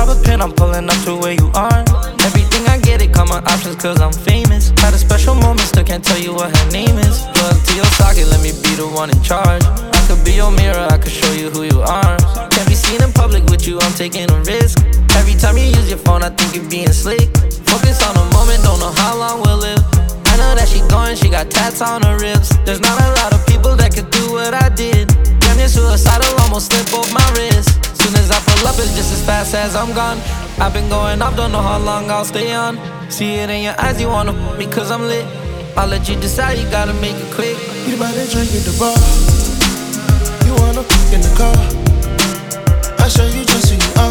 a pin, I'm pulling up to where you are. Everything I get, it common options cause I'm famous. Had a special moment, still can't tell you what her name is. Plug to your socket, let me be the one in charge. I could be your mirror, I could show you who you are. Can't be seen in public with you, I'm taking a risk. Every time you use your phone, I think you're being slick. Focus on the moment, don't know how long we'll live. I know that she going, she got tats on her ribs. There's not a lot of people that could do what I did. Damn near suicidal, almost slip off my wrist. Soon as I pull up, it's just as fast as I'm gone. I've been going off, don't know how long I'll stay on. See it in your eyes, you wanna me cause I'm lit. I'll let you decide, you gotta make it quick. You about to drink at the bar, you wanna in the car. I show you just who you are.